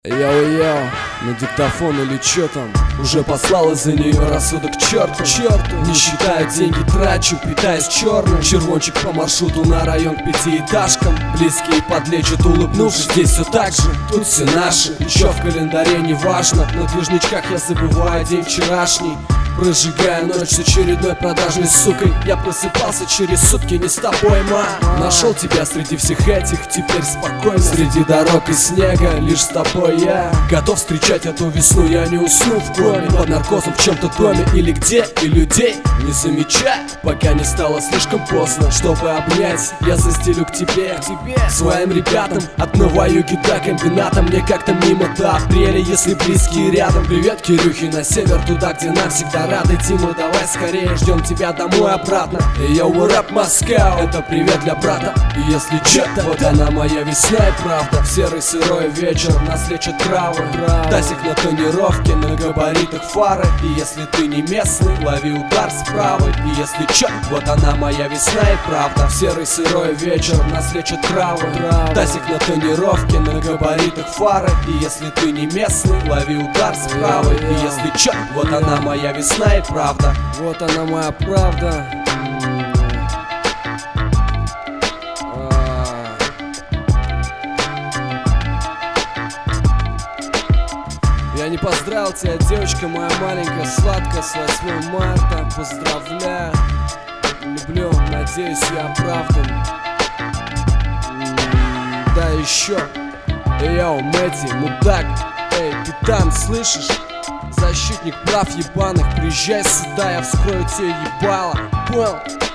Йоу-йоу, на диктофон или чё там? Уже послал из-за нее рассудок к черту. Не считаю деньги, трачу, питаюсь черным. Червончик по маршруту на район к пятиэтажкам. Близкие подлечат, улыбнувшись, здесь все так же. Тут все наши, еще в календаре не важно. На движничках я забываю день вчерашний. Прожигая ночь с очередной продажной сукой. Я просыпался через сутки не с тобой, ма. Нашел тебя среди всех этих, теперь спокойно. Среди дорог и снега, лишь с тобой я готов встречать эту весну, я не усну в коме. Под наркозом в чем-то доме или где, и людей не замечай, пока не стало слишком поздно. Чтобы обнять, я застелю к тебе, своим ребятам. От Новоюги до комбината, мне как-то мимо до апреля, если близкие рядом. Привет, Кирюхи, на север, туда, где нам всегда рады. Дима, давай скорее, ждем тебя домой обратно. Йоу, рэп Москва, это привет для брата. И если чё-то, вот она моя весна и правда. В серый сырой вечер нас лечат травы. Тазик на тонировке, на габаритах фары. И если ты не местный, лови удар с правой. И если чё, вот она моя весна и правда. В серый сырой вечер нас лечат травы. Тазик на тонировке, на габаритах фары. И если ты не местный, лови удар с правой. И если чё, вот она моя весна и правда. Вот она моя правда. Я не поздравил тебя, девочка моя маленькая, сладкая, с 8 марта. Поздравляю, люблю, надеюсь, я оправдан. Да еще, йоу, Мэтти, мудак, эй, ты там, слышишь? Защитник прав ебаных, приезжай сюда, я вскрою тебе ебало, понял?